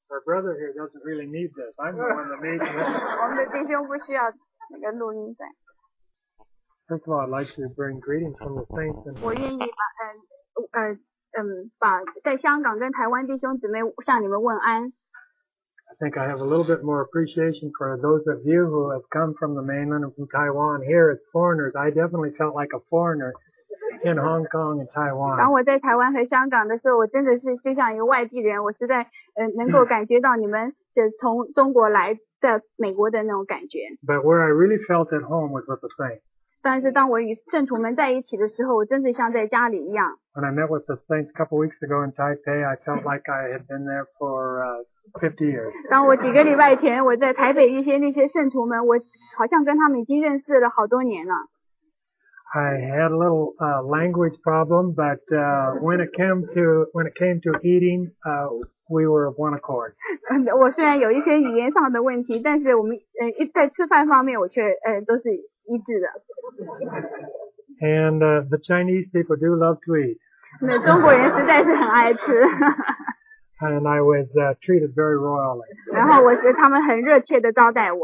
Our brother here doesn't really need this. I'm the one that needs it. 我们的弟兄不需要那个录音带。 First of all, I'd like to bring greetings from the saints. 我愿意把在香港跟台湾弟兄姊妹向你们问安。 I think I have a little bit more appreciation for those of you who have come from the mainland and from Taiwan here as foreigners. I definitely felt like a foreigner in Hong Kong and Taiwan. 当我在台湾和香港的时候，我真的是就像一个外地人，我实在能够感觉到你们从中国来在美国的那种感觉。 But where I really felt at home was with the saints. 但是当我与圣徒们在一起的时候，我真是像在家里一样。 When I met with the saints a couple weeks ago in Taipei, I felt like I had been there for 50 years. 当我几个礼拜前我在台北遇见那些聖徒们，我好像跟他们已经认识了好多年了。 I had a little language problem, but when it came to eating, we were of one accord. 我虽然有一些语言上的问题，但是我们在吃饭方面我却都是一致的。 And the Chinese people do love to eat. 那中国人实在是很爱吃。 And I was treated very royally. 然后他们很热切的招待我。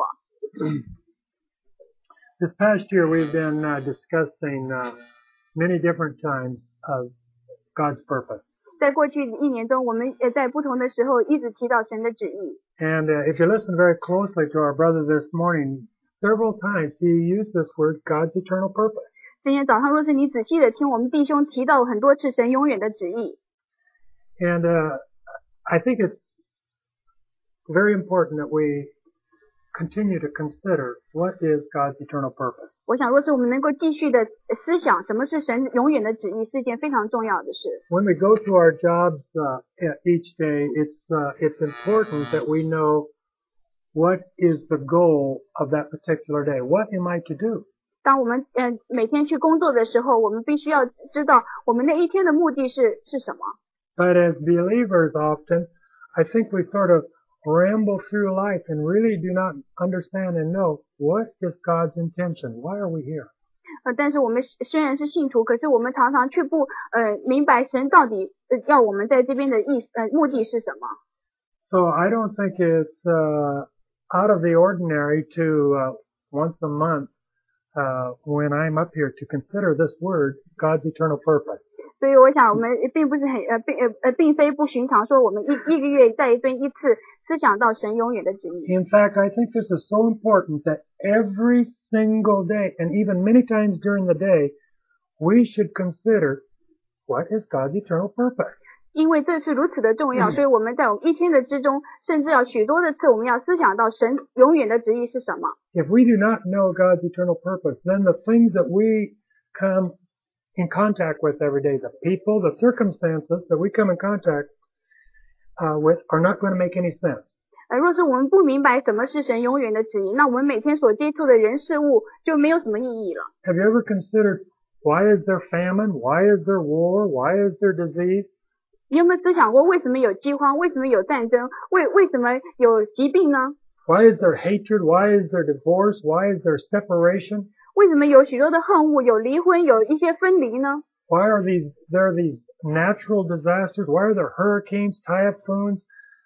This past year we've been discussing many different times of God's purpose. 在过去一年中，我们在不同的时候一直提到神的旨意。 And if you listen very closely to our brother this morning, several times he used this word, God's eternal purpose. 今天早上若是你仔细的听我们弟兄提到很多次神永远的旨意。 And I think it's very important that we continue to consider what is God's eternal purpose. 我想若是我们能够继续的思想什么是神永远的旨意，是一件非常重要的事。 When we go to our jobs each day, it's important that we know what is the goal of that particular day. What am I to do? 当我们每天去工作的时候，我们必须要知道我们那一天的目的是什么。 But as believers often, I think we sort of ramble through life and really do not understand and know what is God's intention. Why are we here? 但是我们虽然是信徒，可是我们常常却不明白神到底要我们在这边的目的是什么。 So I don't think it's out of the ordinary to once a month when I'm up here to consider this word, God's eternal purpose. 所以我想我们并不是并非不寻常说我们一个月在一边一次思想到神永远的旨意。 In fact, I think this is so important that every single day and even many times during the day, we should consider what is God's eternal purpose. 因为这是如此的重要，所以我们在我们一天的之中，甚至要许多的次，我们要思想到神永远的旨意是什么。 If we do not know God's eternal purpose, then the things that we come in contact with every day, the people, the circumstances that we come in contact with are not going to make any sense. 若是我们不明白什么是神永远的旨意，那我们每天所接触的人事物就没有什么意义了。 Have you ever considered why is there famine? Why is there war? Why is there disease? 你有没有思想过为什么有饥荒？为什么有战争？为什么有疾病呢？ Why is there hatred? Why is there divorce? Why is there separation? 为什么有许多的恨恶，有离婚，有一些分离呢？ Why are there these natural disasters? Why are there hurricanes, typhoons,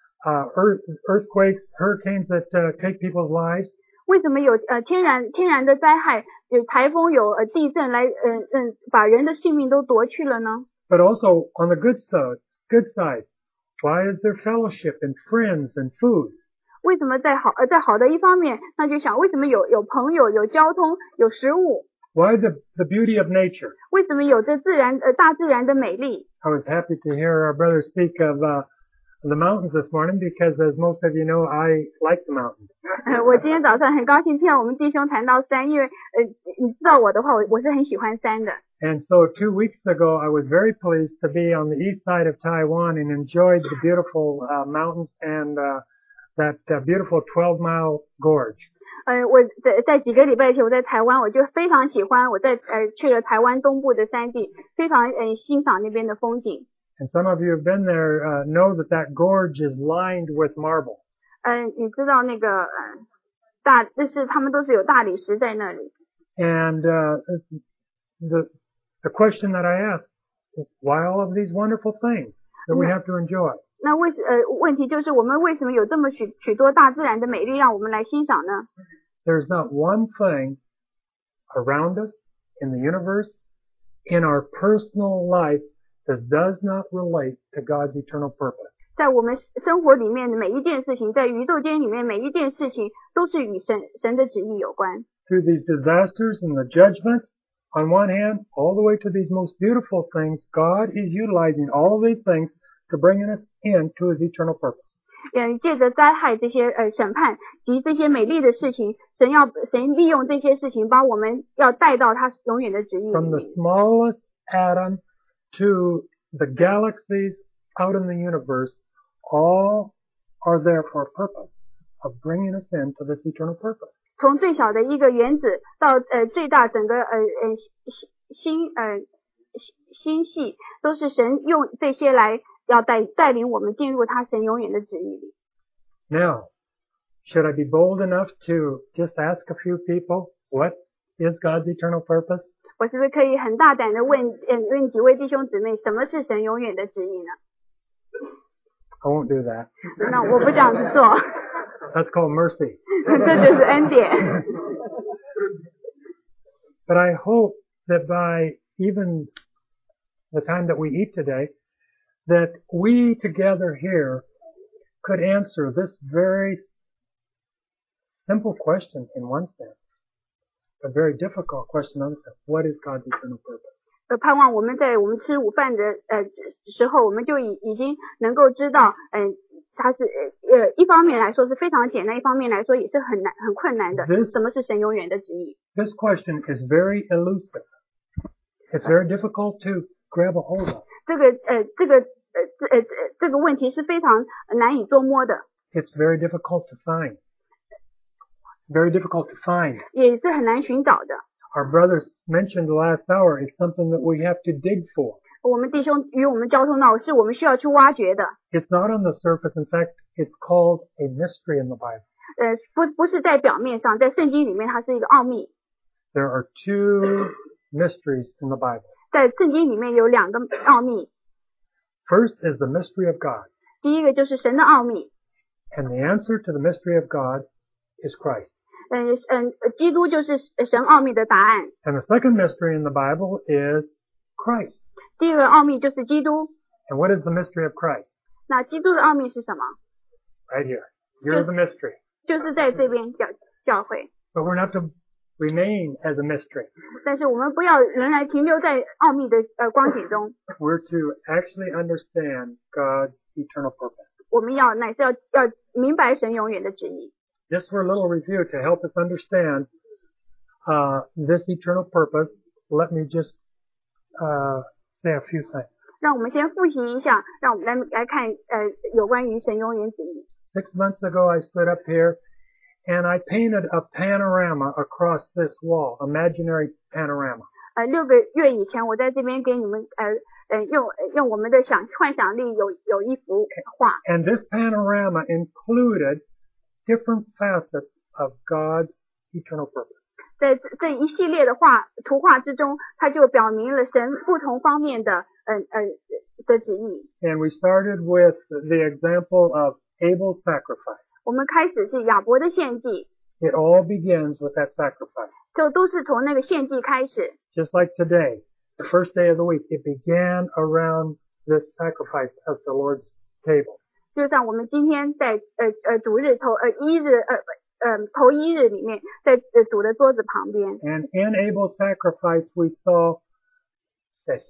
earthquakes, hurricanes that take people's lives? 为什么有天然的灾害，有台风，有地震来把人的性命都夺去了呢？ But also on the good side, why is there fellowship and friends and food? 为什么在好的一方面，那就想为什么有朋友，有交通，有食物？ Why the beauty of nature? 为什么有着大自然的美丽？ I was happy to hear our brother speak of the mountains this morning because, as most of you know, I like the mountains. 我今天早上很高兴听到我们弟兄谈到山，因为你知道我的话，我是很喜欢山的。 And so 2 weeks ago, I was very pleased to be on the east side of Taiwan and enjoyed the beautiful mountains and that beautiful 12-mile gorge. 我在几个礼拜前我在台湾，我就非常喜欢，我去了台湾东部的山地，非常欣赏那边的风景。 And some of you have been there know that gorge is lined with marble. 你知道那个他们都是有大理石在那里。 And the question that I asked, why all of these wonderful things that we have to enjoy? 那问题就是我们为什么有这么许多大自然的美丽让我们来欣赏呢？ There's not one thing around us, in the universe, in our personal life that does not relate to God's eternal purpose. 在我们生活里面的每一件事情，在宇宙间里面每一件事情都是与神的旨意有关。 Through these disasters and the judgments, on one hand, all the way to these most beautiful things, God is utilizing all of these things to bring us into His eternal purpose. 借着灾害这些审判及这些美丽的事情，神利用这些事情把我们要带到他永远的旨意里 From the 面。 smallest atom to the galaxies out in the universe, all are there for a purpose of bringing us into this eternal purpose. 从最小的一个原子到最大整个星系，都是神用这些来要带领我们进入他神永远的旨意里。 Now, should I be bold enough to just ask a few people, what is God's eternal purpose? 我是不是可以很大胆的问几位弟兄姊妹，什么是神永远的旨意呢？ I won't do that. 那我不这样子做， That's called mercy. 这就是恩典。 But I hope that by even the time that we eat today, that we together here could answer this very simple question in one sense, a very difficult question in another sense. What is God's eternal purpose? 盼望我们在我们吃午饭的时候，我们就已经能够知道，它是一方面来说是非常简单，一方面来说也是很困难的。什么是神永远的旨意？ This question is very elusive. It's very difficult to grab a hold of. 这个问题是非常难以捉摸的。 It's very difficult to find. Very difficult to find. 也是很难寻找的。 Our brothers mentioned last hour, it's something that we have to dig for. 我们弟兄与我们交通到，是我们需要去挖掘的。 It's not on the surface. In fact, it's called a mystery in the Bible. 不是在表面上，在圣经里面它是一个奥秘。 There are two mysteries in the Bible. 在圣经里面有两个奥秘。 First is the mystery of God. 第一个就是神的奥秘。 And the answer to the mystery of God is Christ. 基督就是神奥秘的答案。 And the second mystery in the Bible is Christ. 第一个奥秘就是基督。 And what is the mystery of Christ? 那基督的奥秘是什么？ Right here. You're the mystery. 就是在这边教会。 But we're not to remain as a mystery. 但是我们不要仍然停留在奥秘的光景中。 We're to actually understand God's eternal purpose. 我们乃是要明白神永远的旨意。 Just for a little review to help us understand this eternal purpose, let me just say a few things. 让我们先复习一下，让我们来看有关于神永远旨意。 6 months ago, I stood up here and I painted a panorama across this wall, imaginary panorama. 6个月以前，我在这边给你们用我们的幻想力有一幅画。 And this panorama included different facets of God's eternal purpose. 在这一系列的图画之中，它就表明了神不同方面的旨意。 And we started with the example of Abel's sacrifice. 我们开始是亚伯的献祭。 It all begins with that sacrifice. 就都是从那个献祭开始。 Just like today, the first day of the week, it began around this sacrifice at the Lord's table. 就像我们今天在主日头一日里面，在主的桌子旁边。 And in Abel's sacrifice, we saw that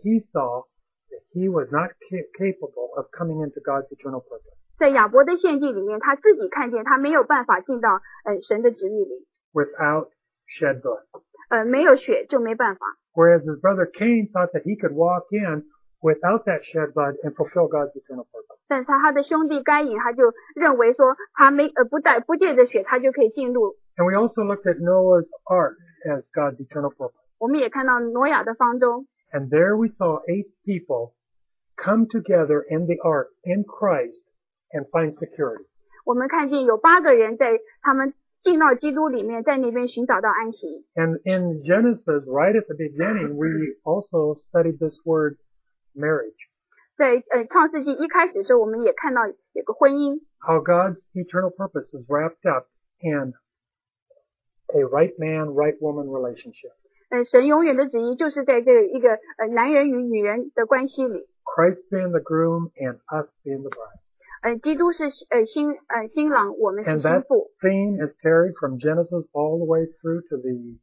he was not capable of coming into God's eternal purpose. 在亚伯的献祭里面，他自己看见他没有办法进到神的旨意里。 Without shed blood. 没有血就没办法。 Whereas his brother Cain thought that he could walk in without that shed blood and fulfill God's eternal purpose. 但是他的兄弟该隐他就认为说他不借着血他就可以进入。 And we also looked at Noah's ark as God's eternal purpose. 我们也看到挪亚的方舟。 And there we saw 8 people come together in the ark in Christ and find security. 我们看见有8个人在他们进到基督里面，在那边寻找到安息。 And in Genesis, right at the beginning, we also studied this word marriage. 在创世纪一开始的时候，我们也看到有个婚姻。 How God's eternal purpose is wrapped up in a right man, right woman relationship. 神永远的旨意就是在这一个男人与女人的关系里。 Christ being the groom and us being the bride. 基督是新郎，我们是 And 新 that 妇。 theme is carried from Genesis all the way through to the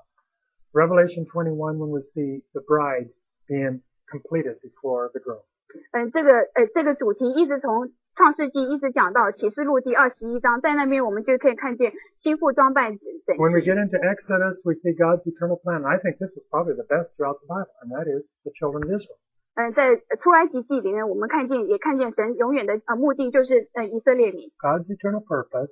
Revelation 21 when we see the bride being completed before the groom. 这个主题一直从创世纪一直讲到启示录第21章，在那边我们就可以看见新妇装扮整 When we 齐。 get into Exodus, we see God's eternal plan. And I think this is probably the best throughout the Bible, and that is the children of Israel. 在出埃及记里面，我们也看见神永远的目的就是以色列民。 God's eternal purpose,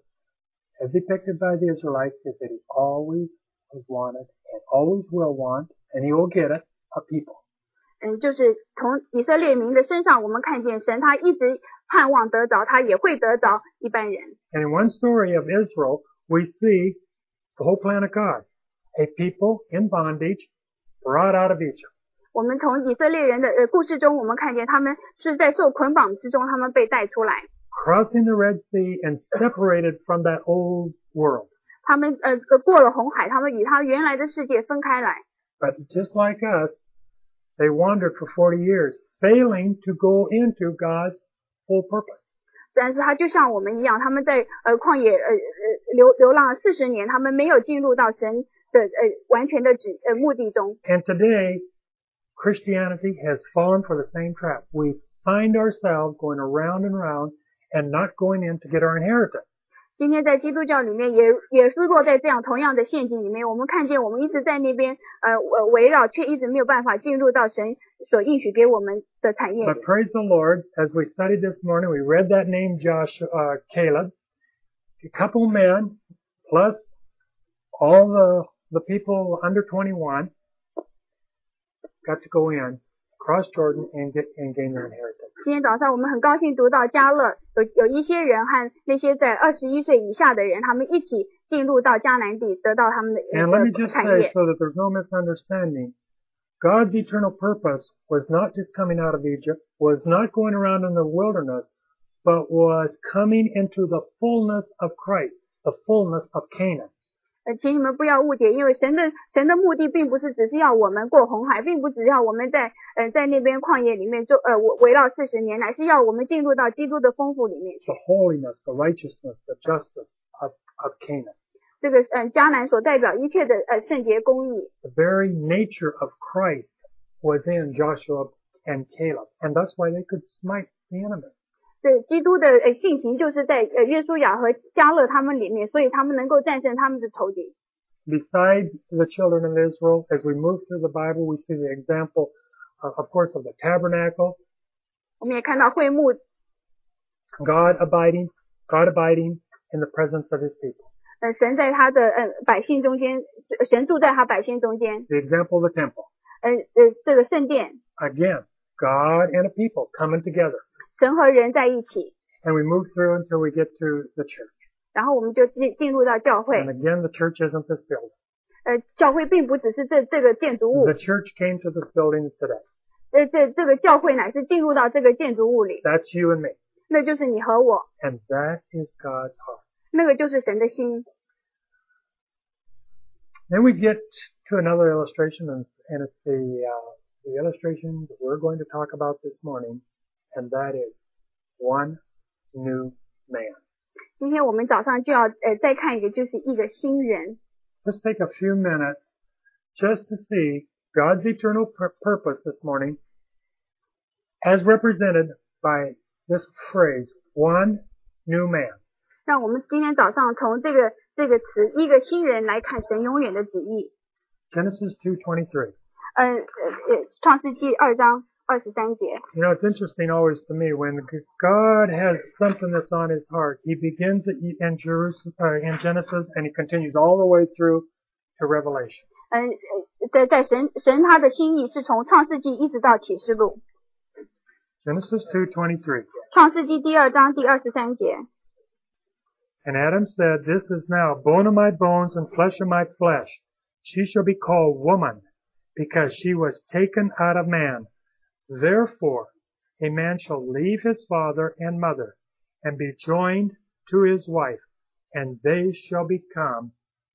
as depicted by the Israelites, is that He always has wanted and always will want, and He will get it, a people. 就是从以色列民的身上，我们看见神他一直盼望得着，他也会得着一般人。 And in one story of Israel, we see the whole plan of God. A people in bondage brought out of Egypt. 我们从以色列人的故事中，我们看见他们是在受捆绑之中，他们被带出来。 Crossing the Red Sea and separated from that old world. 他们过了红海，他们与他原来的世界分开来。 But just like us, they wandered for 40 years, failing to go into God's full purpose. 但是他就像我们一样，他们在旷野流浪了40年，他们没有进入到神的完全的目的中。 And today, Christianity has fallen for the same trap. We find ourselves going around and around and not going in to get our inheritance. 今天在基督教里面也是落在这样同样的陷阱里面，我们看见我们一直在那边围绕，却一直没有办法进入到神所应许给我们的产业里。 But praise the Lord, as we studied this morning, we read that name Caleb, a couple men plus all the people under 21 got to go in, cross Jordan and gain their inheritance. 今天早上我们很高兴读到迦勒有一些人和那些在21岁以下的人，他们一起进入到迦南地，得到他们的 And let me just 产 say 业。 so that there's no misunderstanding, God's eternal purpose was not just coming out of Egypt, was not going around in the wilderness, but was coming into the fullness of Christ, the fullness of Canaan. 请你们不要误解，因为神的目的并不是只是要我们过红海，并不只是要我们在那边旷野里面围绕40年，乃是要我们进入到基督的丰富里面去。 The holiness, the righteousness, the justice of Canaan. 这个迦南所代表一切的圣洁公义， The very nature of Christ was in Joshua and Caleb, and that's why they could smite the enemy. 对基督的性情就是在约书亚和迦勒他们里面，所以他们能够战胜他们的仇敌。 Besides the children of Israel, as we move through the Bible, we see the example, of course, of the tabernacle, 我们也看到会幕， God abiding in the presence of His people. 神在他的百姓中间，神住在他百姓中间。 The example of the temple. 这个圣殿， Again, God and a people coming together. 神和人在一起， And we move through until we get to the church. 然后我们就进入到教会。 And again, the church isn't this building. 教会并不只是这个建筑物， The church came to this building today. 这个教会乃是进入到这个建筑物里， That's you and me. 那就是你和我， And that is God's heart. 那个就是神的心。 Then we get to another illustration, and it's the illustration that we're going to talk about this morning, and that is one new man. 今天我们早上就要再看一个，就是一个新人。 Let's take a few minutes just to see God's eternal purpose this morning as represented by this phrase, one new man. 让我们今天早上从这个词一个新人来看神永远的旨意。 Genesis 2:23. 创世纪2章23节。 You know, it's interesting always to me when God has something that's on His heart. He begins it in Genesis and He continues all the way through to Revelation. 在神他的心意是从创世纪一直到启示录。 Genesis 2:23. 创世纪第2章第23节。 And Adam said, "This is now bone of my bones and flesh of my flesh. She shall be called woman, because she was taken out of man. Therefore, a man shall leave his father and mother, and be joined to his wife, and they shall become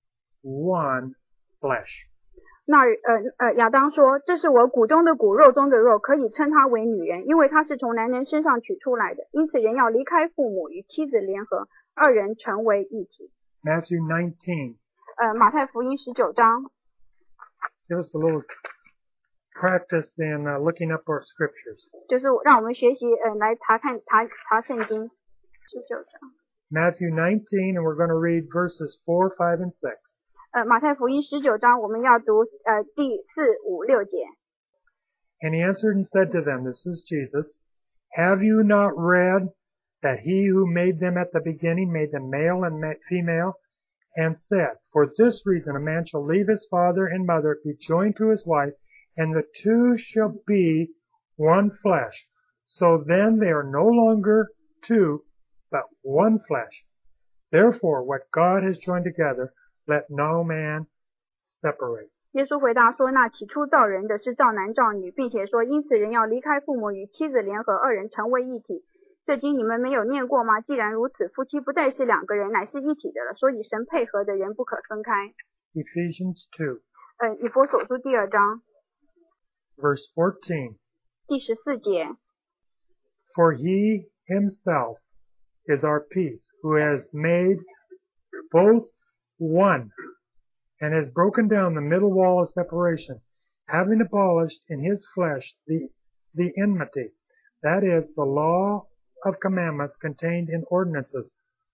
one flesh. 那亚当说，这是我骨中的骨，肉中的肉，可以称他为女人，因为他是从男人身上取出来的。因此人要离开父母，与妻子联合，二人成为一体。 Matthew 19. 马太福音19章。 Give us a little practice in looking up our scriptures. 就是让我们学习来查圣经。19章。 Matthew 19, and we're going to read verses 4, 5, and 6. 马太福音19章，我们要读第4、5、6节。 And he answered and said to them, this is Jesus, have you not read that he who made them at the beginning made them male and female, and said, for this reason a man shall leave his father and mother, be joined to his wife, and the two shall be one flesh. So then they are no longer two, but one flesh. Therefore, what God has joined together, let no man separate. 耶稣回答说，那起初造人的是造男造女，并且说，因此人要离开父母，与妻子联合，二人成为一体。这经你们没有念过吗？既然如此，夫妻不再是两个人，乃是一体的了。所以神配合的人不可分开。 Ephesians 2. 以弗所书第2章 Verse 14. 第14节。 For he himself is our peace, who has made both one, and has broken down the middle wall of separation, having abolished in his flesh the enmity, that is, the law of commandments contained in ordinances,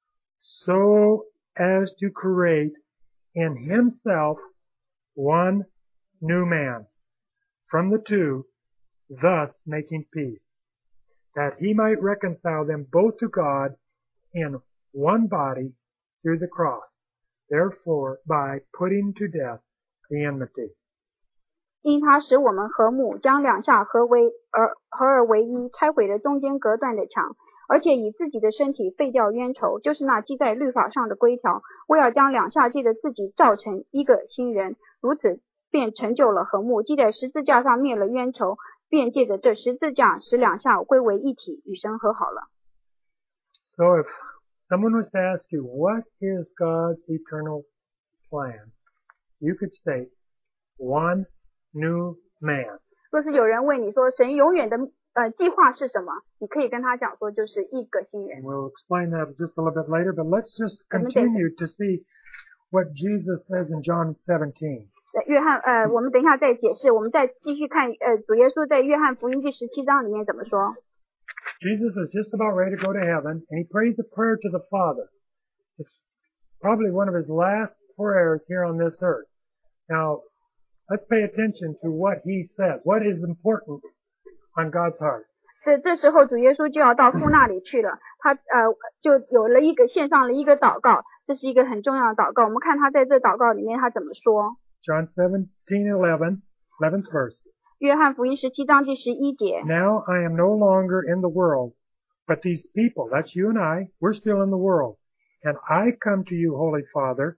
so as to create in himself one new man from the two, thus making peace, that he might reconcile them both to God in one body through the cross, therefore by putting to death the enmity. 因他使我们和睦，将两下合而为一，拆毁了中间隔断的墙，而且以自己的身体废掉冤仇，就是那记在律法上的规条，为要将两下借着自己造成一个新人，如此便成就了和睦。记在十字架上灭了冤仇，便借着这十字架使两下归为一体，与神和好了。 So if someone was to ask you, what is God's eternal plan? You could state, one new man. 若是有人问你说神永远的计划是什么，你可以跟他讲说就是一个新人。 We'll explain that just a little bit later, but let's just continue to see what Jesus says in John 17. 我们等一下再解释，我们再继续看主耶稣在约翰福音第17章里面怎么说。 Jesus is just about ready to go to heaven, and he prays a prayer to the Father. It's probably one of his last prayers here on this earth. Now, let's pay attention to what he says. What is important on God's heart? 这时候主耶稣就要到父那里去了，他就有了献上了一个祷告，这是一个很重要的祷告。我们看他在这祷告里面他怎么说。 John 17:11, 11th verse. 约翰福音17章第11节。 Now I am no longer in the world, but these people, that's you and I, we're still in the world. And I come to you, Holy Father,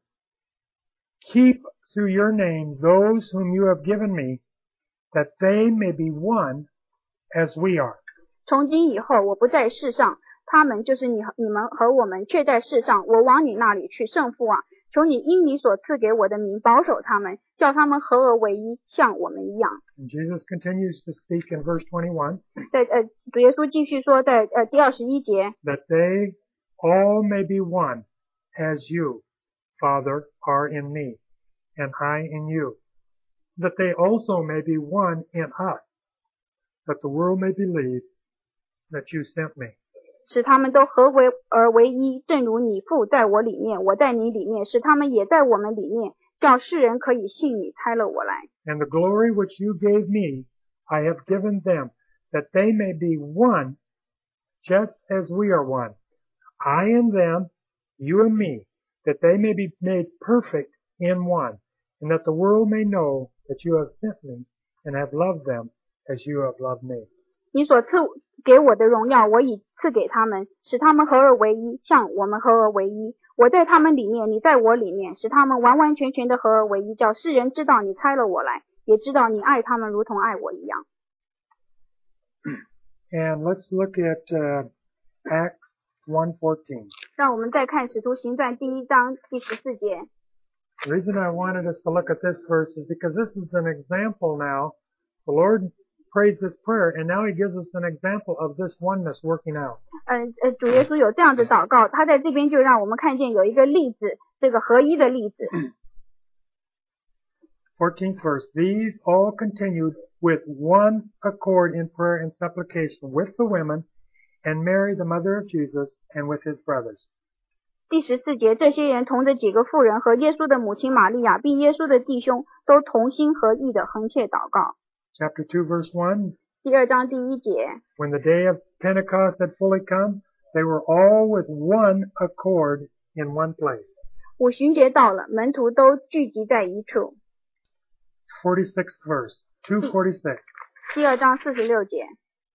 keep through your name those whom you have given me, that they may be one as we are. 从今以后我不在世上，他们就是你们和我们却在世上，我往你那里去，圣父啊，求你因你所赐给我的名保守他们，叫他们合而为一，像我们一样。 And Jesus continues to speak in verse 21. 在主耶稣继续说在第21节。 That they all may be one, as you, Father, are in me, and I in you. That they also may be one in us, that the world may believe that you sent me. 使他们都合而为一，正如你父在我里面，我在你里面，使他们也在我们里面，叫世人可以信你差了我来。 And the glory which you gave me, I have given them, that they may be one, just as we are one. I and them, you and me, that they may be made perfect in one, and that the world may know that you have sent me, and have loved them as you have loved me. 你所赐给我的荣耀，我已赐给他们，使他们合而为一，像我们合而为一。我在他们里面，你在我里面，使他们完完全全的合而为一，叫世人知道你差了我来，也知道你爱他们如同爱我一样。 And let's look at Acts 1:14. 让我们再看使徒行传第1章第14节。 The reason I wanted us to look at this verse is because this is an example now. The Lord prays this prayer, and now He gives us an example of this oneness working out. 主耶稣有这样的祷告，他在这边就让我们看见有一个例子，这个合一的例子。 14th verse. These all continued with one accord in prayer and supplication with the women, and Mary the mother of Jesus, and with his brothers. 第14节，这些人同着几个妇人和耶稣的母亲玛利亚，并耶稣的弟兄，都同心合意的横切祷告。 Chapter 2 verse 1. 第2章第1节。 When the day of Pentecost had fully come, they were all with one accord in one place. 五旬节到了，门徒都聚集在一处。 46th verse. 2:46. 第2章46节。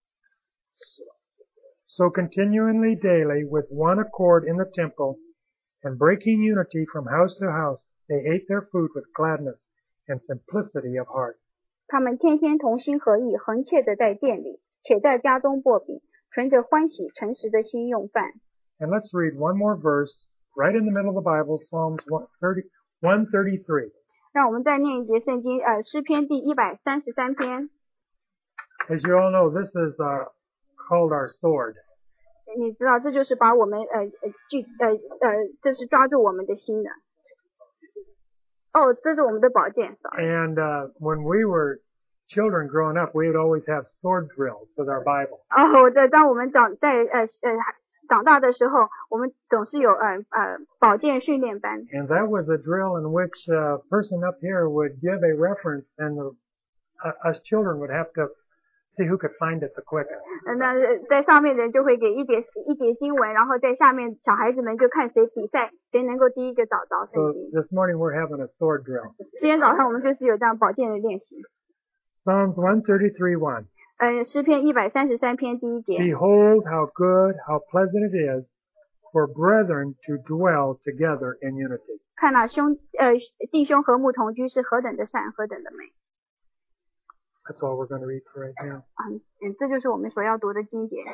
So continually daily with one accord in the temple, and breaking unity from house to house, they ate their food with gladness and simplicity of heart. 他们天天同心合意，恒切的在店里，且在家中擘饼，存着欢喜诚实的心用饭。 And let's read one more verse right in the middle of the Bible, Psalms 133. 让我们再念一节圣经，诗篇第133篇。 As you all know, this is called our sword. 你知道，这就是把我们这是抓住我们的心的。哦，这是我们的宝剑。 And when we were children growing up, we would always have sword drills with our Bible. 当我们长大的时候，我们总是有宝剑训练班。 And that was a drill in which a person up here would give a reference, and us children would have to see who could find it the quickest. 那在上面的人就会给一节经文，然后在下面小孩子们就看谁比赛，谁能够第一个找着圣经。 So this morning we're having a sword drill. 今天早上我们就是有这样宝剑的练习。 Psalms 133:1. 诗篇133篇第1节。 Behold how good, how pleasant it is for brethren to dwell together in unity. 看那弟兄和睦同居是何等的善，何等的美。 That's all we're going to read for right now. 这就是我们所要读的经节。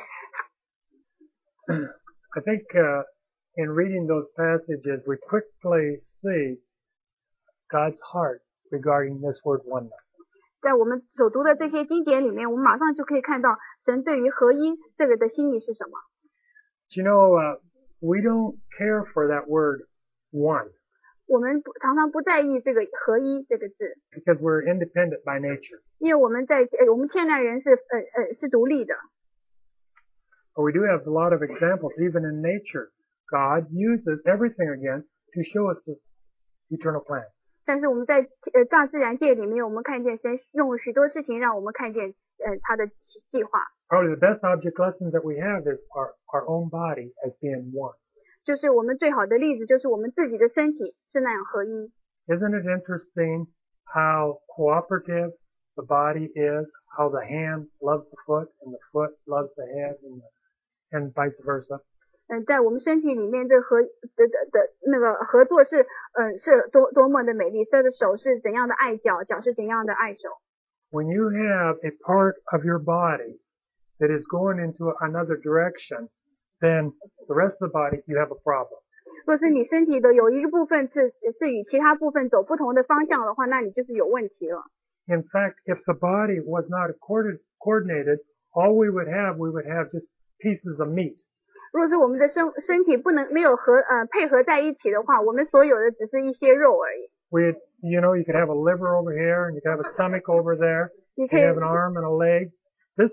I think in reading those passages, we quickly see God's heart regarding this word oneness. 在我们所读的这些经节里面，我们马上就可以看到神对于合一这个的心意是什么。 You know, we don't care for that word one. 我们常常不在意这个合一这个字。 Because we're independent by nature. 因为我们天然人是独立的。 But we do have a lot of examples, even in nature. God uses everything again to show us His eternal plan. 但是我们在大自然界里面，我们看见神用许多事情让我们看见他的计划。 Probably the best object lesson that we have is our own body as being one. 就是我们最好的例子，就是我们自己的身体是那样合一。 Isn't it interesting how cooperative the body is, how the hand loves the foot and the foot loves the head and vice versa? 在我们身体里面的那个合作是多么的美丽，他的手是怎样的爱脚，脚是怎样的爱手。 When you have a part of your body that is going into another direction, then the rest of the body, you have a problem. 若是你身体的有一个部分是与其他部分走不同的方向的话，那你就是有问题了。 In fact, if the body was not coordinated, all we would have just pieces of meat. 若是我们的身体没有配合在一起的话，我们所有的只是一些肉而已。 You could have a liver over here, and you could have a stomach over there. You could have an arm and a leg. This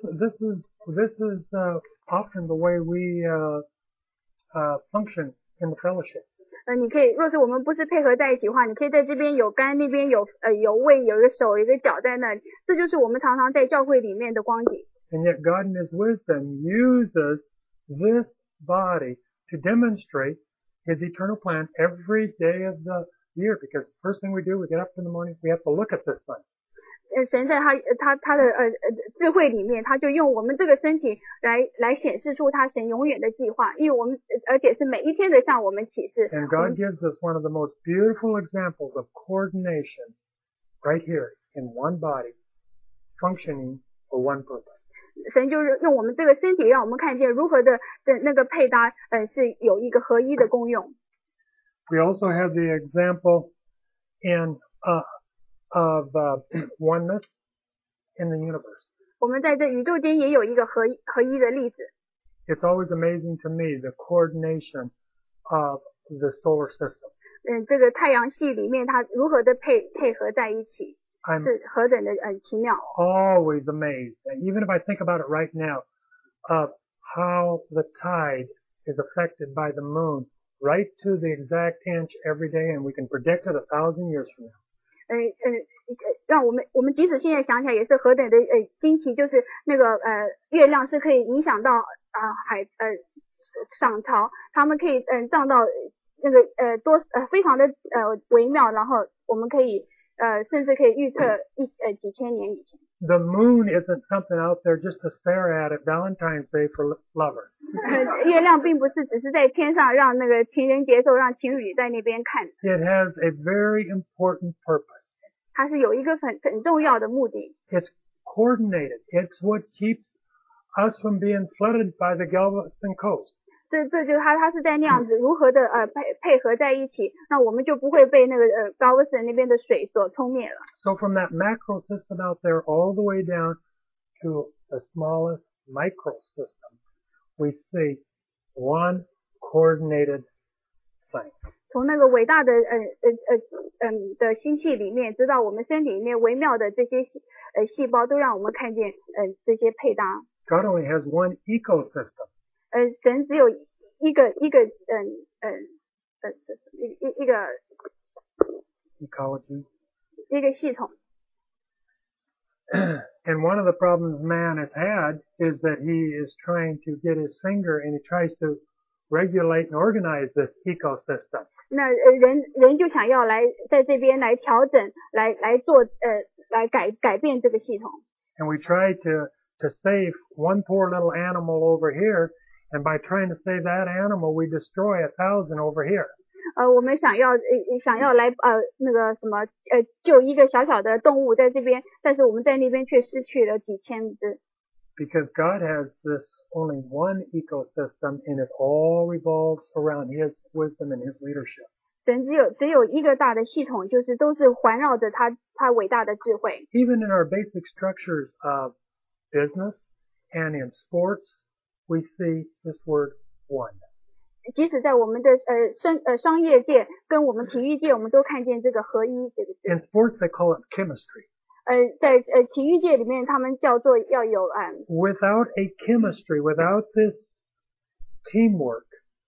is often the way we function in the fellowship. 你可以，若是我们不是配合在一起的话，你可以在这边有肝，那边有胃，有一个手，有一个脚在那里，这就是我们常常在教会里面的光景。 And yet God in His wisdom uses this body to demonstrate His eternal plan every day of the year, because the first thing we do, we get up in the morning, we have to look at this thing. 神在他的智慧里面，他就用我们这个身体来显示出他神永远的计划，因为我们而且是每一天的向我们启示。 And God gives us one of the most beautiful examples of coordination right here in one body, functioning for one purpose. 神就是用我们这个身体让我们看见如何的那个配搭是有一个合一的功用。 We also have the example in of oneness in the universe. 我们在这宇宙间也有一个合一的例子。 It's always amazing to me the coordination of the solar system. 这个太阳系里面它如何的配合在一起，是何等的奇妙。 Always amazed, even if I think about it right now, of how the tide is affected by the moon, right to the exact inch every day, and we can predict it 1,000 years from now. 让我们即使现在想起来也是何等的惊奇，就是那个月亮是可以影响到涨潮，他们可以降到那个非常的微妙，然后我们可以甚至可以预测几千年以前。 The moon isn't something out there just to stare at Valentine's Day for lovers. 月亮并不是只是在天上让那个情人节的时候让情侣在那边看。 It has a very important purpose. 它是有一个很重要的目的。 It's coordinated. It's what keeps us from being flooded by the Galveston coast. 这就是它是在那样子如何的配合在一起，那我们就不会被那个Galveston那边的水所冲灭了。 So from that macro system out there all the way down to the smallest micro system, we see one coordinated thing. 从那个伟大的的星系里面，直到我们身体里面微妙的这些细胞，都让我们看见这些配搭。 God only has one ecosystem. 神只有一个 ecology. 一个系统。 And one of the problems man has had is that he is trying to get his finger and he tries to regulate and organize this ecosystem. 那人就想要来在这边来调整，来做来改变这个系统。 And we try to save one poor little animal over here, and by trying to save that animal, we destroy 1,000 over here. 我们想要来那个什么救一个小小的动物在这边，但是我们在那边却失去了几千只。 Because God has this only one ecosystem, and it all revolves around His wisdom and His leadership. 神只有一个大的系统，就是都是环绕着他伟大的智慧。 Even in our basic structures of business and in sports, we see this word one. 即使在我们的商业界跟我们体育界，我们都看见这个合一这个字。 In sports, they call it chemistry. 在体育界里面，他们叫做要有 Without a chemistry, without this teamwork,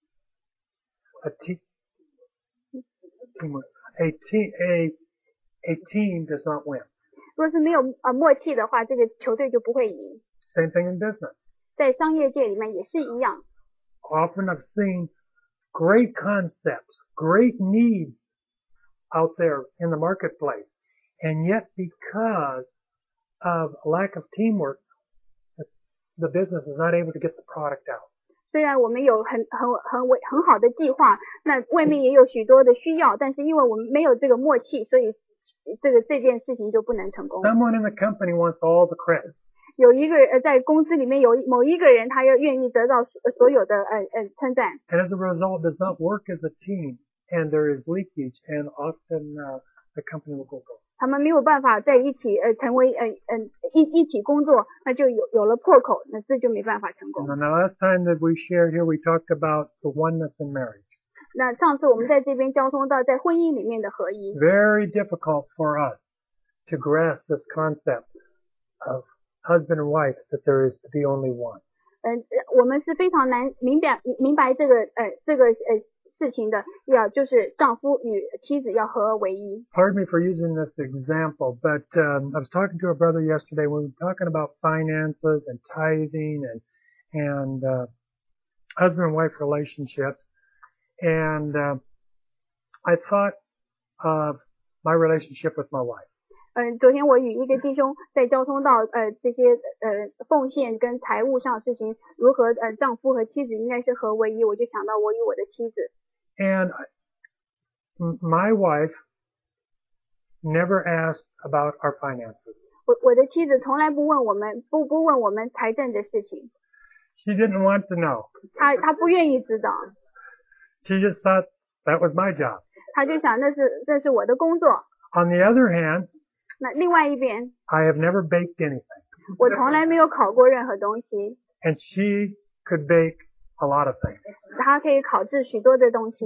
a team does not win. 若是没有默契的话，这个球队就不会赢。 Same thing in business. 在商业界里面也是一样。 Often I've seen great concepts, great needs out there in the marketplace, and yet because of lack of teamwork, the business is not able to get the product out. 虽然我们有很好的计划，那外面也有许多的需要，但是因为我们没有这个默契，所以这件事情就不能成功。 Someone in the company wants all the credit. 有一个在公司里面有某一个人，他要愿意得到所有的称赞。 And as a result, does not work as a team, and there is leakage, and often the company will go broke. 他们没有办法在一起成为一起工作，那就有了破口，那这就没办法成功。 And the last time that we shared here, we talked about the oneness in marriage. 那上次我们在这边交通到在婚姻里面的合一。 Very difficult for us to grasp this concept of husband and wife, that there is to be only one. 我们是非常难明白这个事情的，就是丈夫与妻子要合而为一。 Pardon me for using this example, but I was talking to a brother yesterday when we were talking about finances and tithing and husband and wife relationships, and I thought of my relationship with my wife. 昨天我与一个弟兄在交通到这些奉献跟财务上的事情，如何丈夫和妻子应该是合为一，我就想到我与我的妻子。 And my wife never asked about our finances. 我的妻子从来不问我们财政的事情。 She didn't want to know. 她不愿意知道。 She just thought that was my job. 她就想这是我的工作。 On the other hand, 那另外一边 I have never baked anything. 我从来没有烤过任何东西。 And she could bake a lot of things. 她可以烤制许多的东西。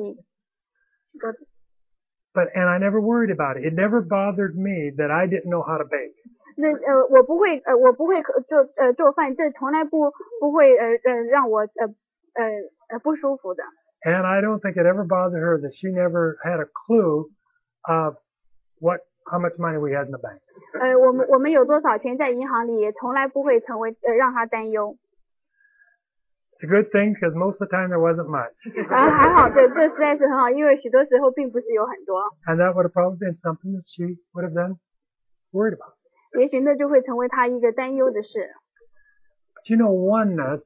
And I never worried about it. It never bothered me that I didn't know how to bake. 那我不会做饭，这从来不会让我不舒服的。 And I don't think it ever bothered her that she never had a clue of how much money we had in the bank. 我们有多少钱在银行里，也从来不会成为让她担忧。 It's a good thing because most of the time there wasn't much. 还好，这实在是很好，因为许多时候并不是有很多。 And that would have probably been something that she would have been worried about. 也许那就会成为她一个担忧的事。 But you know, oneness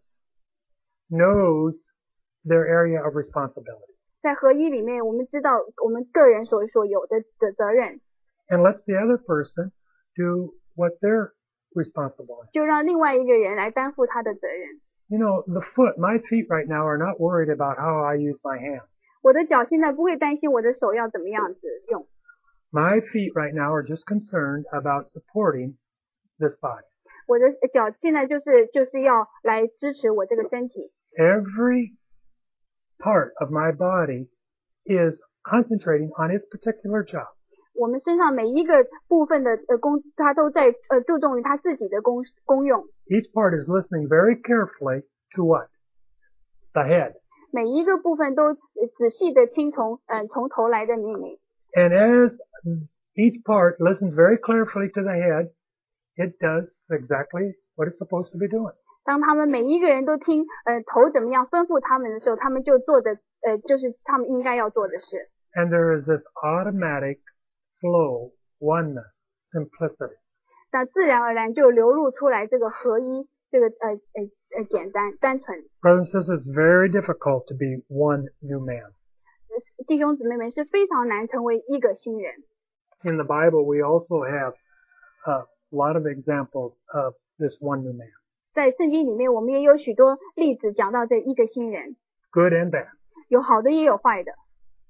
knows their area of responsibility. 在合一里面，我们知道我们个人所有的责任。 And lets the other person do what they're responsible. 就让另外一个人来担负他的责任。 You know, my feet right now are not worried about how I use my hands. 我的脚现在不会担心我的手要怎么样子用。 My feet right now are just concerned about supporting this body. 我的脚现在就是要来支持我这个身体。 Every part of my body is concentrating on its particular job. 我们身上每一个部分的它都在注重于它自己的功用。 Each part is listening very carefully to what? The head. 每一个部分都仔细的听从头来的命令。 And as each part listens very carefully to the head, it does exactly what it's supposed to be doing. 当他们每一个人都听头怎么样吩咐他们的时候，他们就做的就是他们应该要做的事。 And there is this automatic flow, oneness, simplicity. 那自然而然就流露出来这个合一，这个简单单纯。 Brothers and sisters, it's very difficult to be one new man. 弟兄姊妹们是非常难成为一个新人。 In the Bible, we also have a lot of examples of this one new man. 在圣经里面，我们也有许多例子讲到这一个新人。 Good and bad. 有好的也有坏的。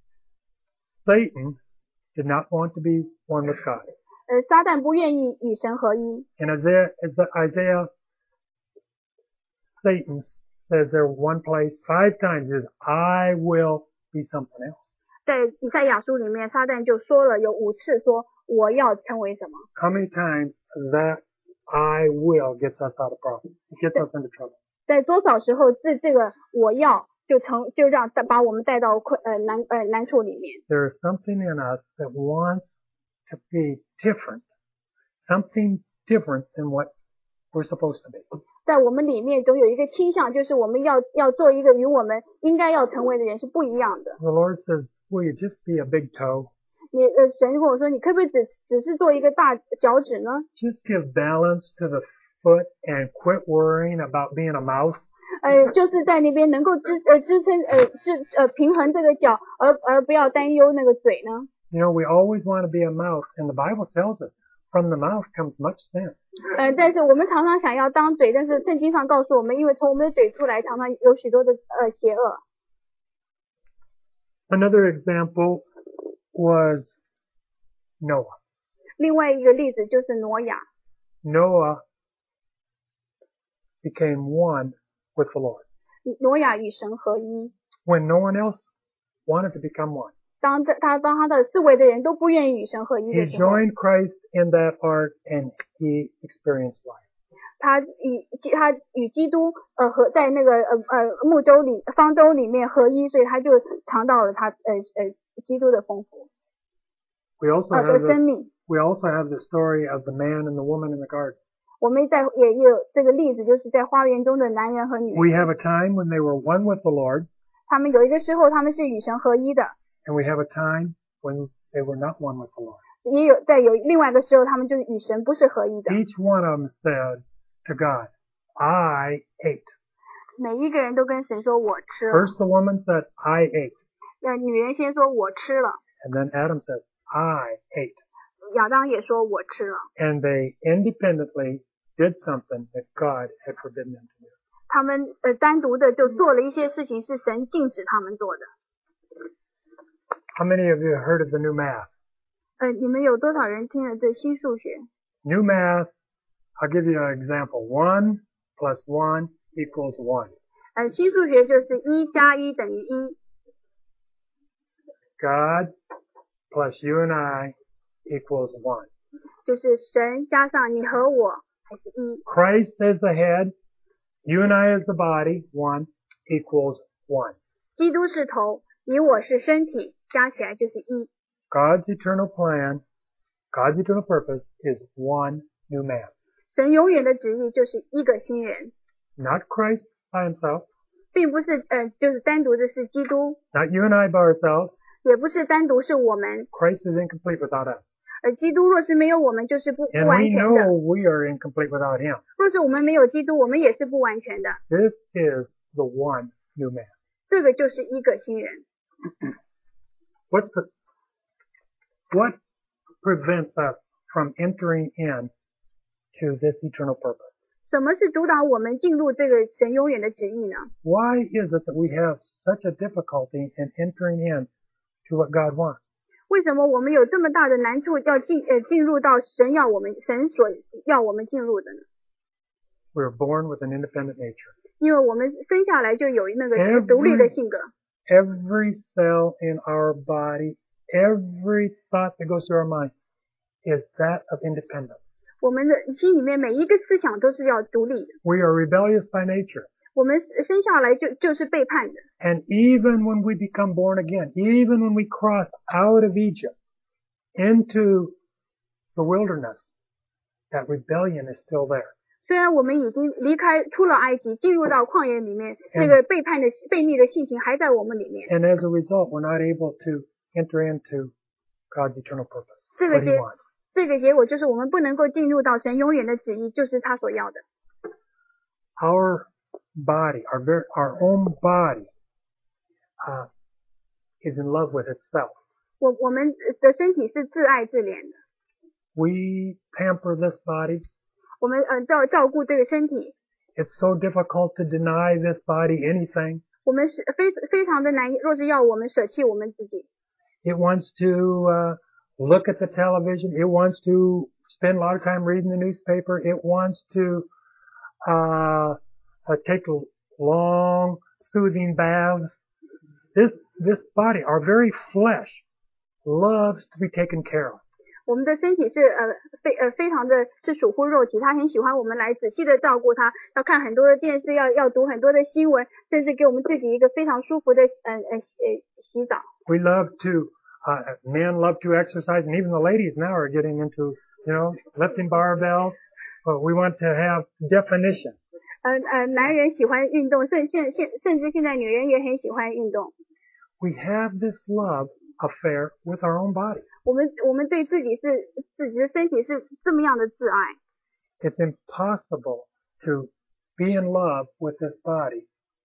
Satan did not want to be one with God. 撒旦不愿意与神合一。 In Isaiah, Satan says there one place 5 times is I will be something else. 在以赛亚书里面，撒旦就说了有5次说我要成为什么。 How many times that I will gets us out of problem? It gets us into trouble. 在多少时候这个我要就让把我们带到难处里面。 There is something in us that wants to be different. Something different than what we're supposed to be. 在我们里面总有一个倾向，就是我们要做一个与我们应该要成为的人是不一样的。 The Lord says, will you just be a big toe? 神跟我说，你可不可以只是做一个大脚趾呢？ Just give balance to the foot and quit worrying about being a mouth. 就是在那边能够支撑平衡这个脚，而不要担忧那个嘴呢。 You know, we always want to be a mouth, and the Bible tells us from the mouth comes much sin. 但是我们常常想要当嘴，但是圣经上告诉我们，因为从我们的嘴出来，常常有许多的邪恶。 Another example was Noah. 另外一个例子就是挪亚。 Noah became one with the Lord. 挪亚与神合一。 When no one else wanted to become one. 当他的四围的人都不愿意与神合一的 He 时候， joined Christ in that ark and he experienced life. 他与基督和在那个方舟里面合一，所以他就尝到了他基督的丰富。 We also have 生命。 We also have the story of the man and the woman in the garden. 我们也有这个例子，就是在花园中的男人和女人。 We have a time when they were one with the Lord. 他们有一个时候，他们是与神合一的。 And we have a time when they were not one with the Lord. 也有另外一个时候，他们就是与神不是合一的。 Each one of them said to God, I ate. 每一个人都跟神说我吃了。 First the woman said, I ate. 女人先说我吃了。 And then Adam said, I ate. 亚当也说我吃了。 And they independently did something that God had forbidden them to do. 他们单独的就做了一些事情是神禁止他们做的。 How many of you have heard of the new math? 你们有多少人听了这新数学？ New math, I'll give you an example. 1 plus 1 equals 1. 新数学就是1加1等于1。 God plus you and I equals 1. 就是神加上你和我还是1。 Christ is the head, you and I as the body, 1 equals 1. 基督是头，你我是身体，加起来就是1。 God's eternal plan, God's eternal purpose is one new man. 神永远的旨意就是一个新人， Not Christ by himself, 并不是就是单独的是基督， not you and I by ourselves. 也不是单独是我们， Christ is incomplete without us. 基督若是没有我们就是不 And 完 we 全的， know we are incomplete without him. 若是我们没有基督，我们也是不完全的。 This is the one new man. 这个就是一个新人。 What prevents us from entering in to this eternal purpose? 什么是阻挡我们进入这个神永远的旨意呢？ Why is it that we have such a difficulty in entering in to what God wants? 为什么我们有这么大的难处要进入到神所要我们进入的呢？ We are born with an independent nature. 因为我们生下来就有那个独立的性格。 Every cell in our body, every thought that goes through our mind is that of independence. 我们的心里面每一个思想都是要独立的。 We are rebellious by nature. 我们生下来就是背叛的。 And even when we become born again, even when we cross out of Egypt into the wilderness, that rebellion is still there. 虽然我们已经出了埃及，进入到旷野里面，那个悖逆的性情还在我们里面。 And as a result, we're not able to enter into God's eternal purpose, 这 what 个 He wants. 这个结果就是我们不能够进入到神永远的旨意，就是他所要的。 Our body, our own body, is in love with itself. 我们的身体是自爱自怜的， We pamper this body. 我们照顾这个身体， It's so difficult to deny this body anything. 我们是非常的难，若是要我们舍弃我们自己， It wants to look at the television. It wants to spend a lot of time reading the newspaper. It wants to take long, soothing baths. This body, our very flesh, loves to be taken care of. 我们的身体是非常的是属乎肉体，他很喜欢我们来仔细的照顾他，要看很多的电视，要读很多的新闻，甚至给我们自己一个非常舒服的洗澡。 We love to, men love to exercise, and even the ladies now are getting into, lifting barbells. We want to have definition. 男人喜欢运动，甚至现在女人也很喜欢运动。 We have this love affair with our own body. 我们对自己的身体是这么样的自爱。 It's impossible to be in love with this body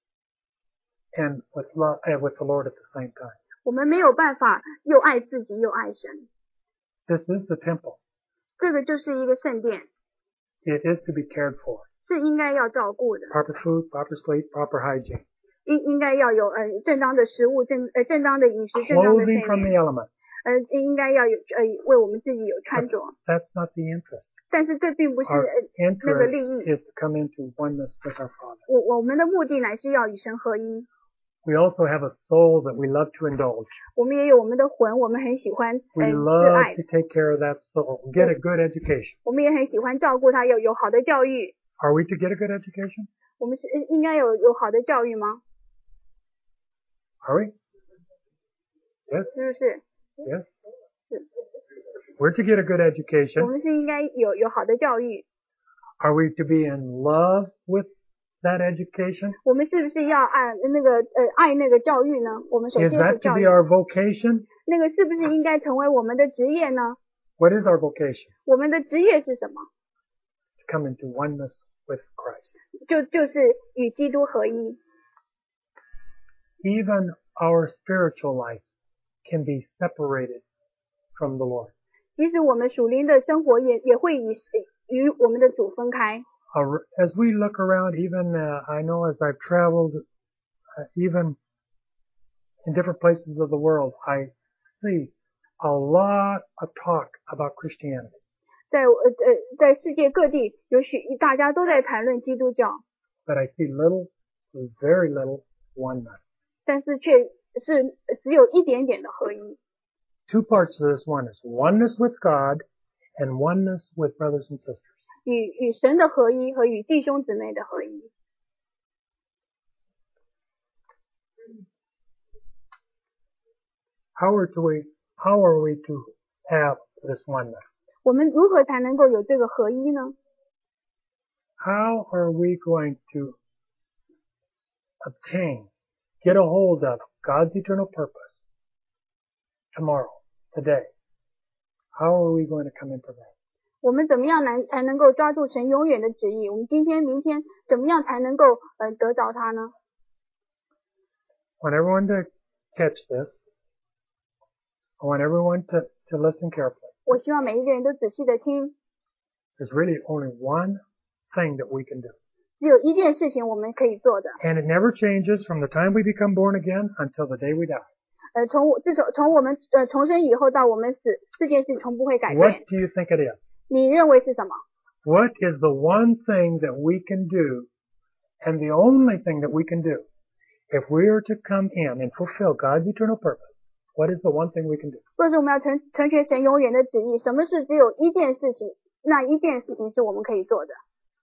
and with the Lord at the same time. 我们没有办法又爱自己又爱神。 This is the temple. 这个就是一个圣殿， It is to be cared for. 是应该要照顾的， Proper food, proper sleep, proper hygiene. 应该要有正当的食物，正当的饮食，正当的睡 Clothing from the 眠， elements. 应该要有为我们自己有穿着。 That's not the interest. 但是这并不是 Our 那个利 interest 益。 is to come into oneness with our Father. 我们的目的乃是要与神合一。 We also have a soul that we love to indulge. 我们也有我们的魂，我们很喜欢 We 自 love 爱 to，take care of that soul, get a good education. 我们也很喜欢照顾它，有好的教育。 Are we to get a good education? 我们是应该有好的教育吗？ Are we? Yes, 是不是？ yes. 是， We're to get a good 我 education. 们是应该有好的教育。 Are we to be in love with that education? 我们是不是要爱那个教育呢？我们首 Is 先是 that to 教 be 育， our vocation? 那个是不是应该成为我们的职业呢？ What is our vocation? 我们的职业是什么？ To come into oneness with Christ. 就是与基督合一。 Even our spiritual life can be separated from the Lord. 即使我们属灵的生活也会与我们的主分开。 As we look around, even I know as I've traveled, even in different places of the world, I see a lot of talk about Christianity. 在世界各地，大家都在谈论基督教。 But I see little, very little oneness. 但是却是只有一点点的合一。 Two parts of this oneness: oneness with God and oneness with brothers and sisters. 与神的合一和与弟兄姊妹的合一。 How are we to have this oneness? 我们如何才能够有这个合一呢？ How are we going to get a hold of God's eternal purpose tomorrow, today? How are we going to come into that? 我们怎么样才能够抓住神永远的旨意？我们今天、明天怎么样才能够得着它呢？ I want everyone to catch this. I want everyone to listen carefully. 我希望每一个人都仔细的听。 There's really only one thing that we can do. 只有一件事情我们可以做的。 And it never changes from the time we become born again until the day we die. 从我们重生以后到我们死，这件事从不会改变。 What do you think it is? 你认为是什么？ What is the one thing that we can do, and the only thing that we can do, if we are to come in and fulfill God's eternal purpose? What is the one thing we can do? 若是我们要成全神永远的旨意，什么是只有一件事情？那一件事情是我们可以做的。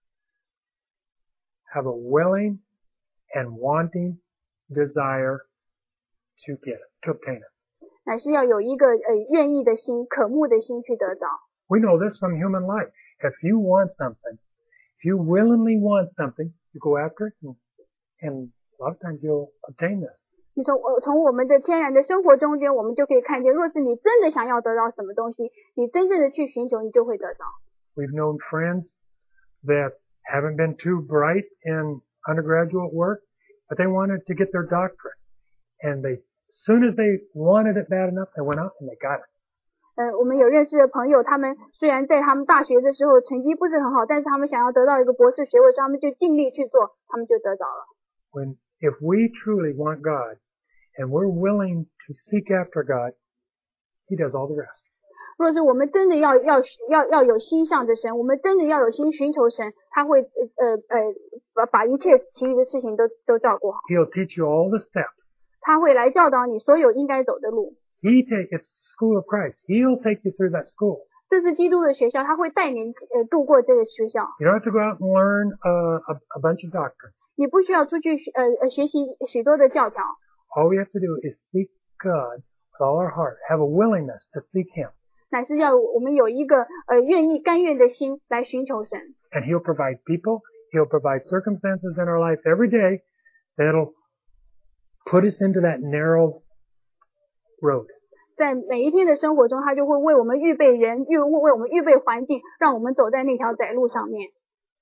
Have a willing and wanting desire to obtain it. 乃是要有一个愿意的心、渴慕的心去得着。 We know this from human life. If you want something, if you willingly want something, you go after it, and a lot of times you'll obtain this. 你从我们的天然的生活中间，我们就可以看见，若是你真的想要得到什么东西，你真正的去寻求，你就会得到。 We've known friends that haven't been too bright in undergraduate work, but they wanted to get their doctorate, and as soon as they wanted it bad enough, they went out and they got it. 我们有认识的朋友，他们虽然在他们大学的时候成绩不是很好，但是他们想要得到一个博士学位，所以他们就尽力去做，他们就得到了。 If we truly want God and we're willing to seek after God, He does all the rest. 若是我们真的要有心向着神，我们真的要有心寻求神，他会把一切其余的事情都照顾好。 He'll teach you all the steps. 他会来教导你所有应该走的路。 It's the school of Christ. He'll take you through that school. 这是基督的学校，他会带你度过这个学校。 You don't have to go out and learn a bunch of doctrines. 你不需要出去学习许多的教条。 All we have to do is seek God with all our heart. Have a willingness to seek Him. 乃是要我们有一个甘愿的心来寻求神。 And He'll provide people. He'll provide circumstances in our life every day that'll put us into that narrow road. 在每一天的生活中，他就会为我们预备人，为我们预备环境，让我们走在那条窄路上面。